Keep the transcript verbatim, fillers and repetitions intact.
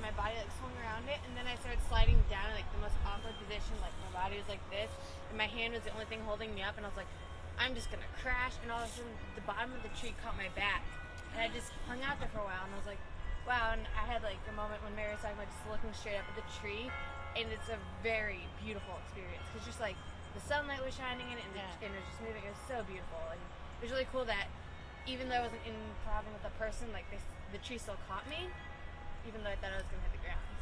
my body like swung around it, and then I started sliding down in like the most awkward position. Like my body was like this, and my hand was the only thing holding me up, and I was like, I'm just gonna crash. And all of a sudden, the bottom of the tree caught my back, and I just hung out there for a while, and I was like, wow. And I had like a moment when Mary was talking about just looking straight up at the tree, and it's a very beautiful experience because just like the sunlight was shining in it, and, the, Yeah. and it was just moving. It was so beautiful, and it was really cool that even though I wasn't improvising with the person, like they, the tree still caught me, even though I thought I was gonna hit the ground.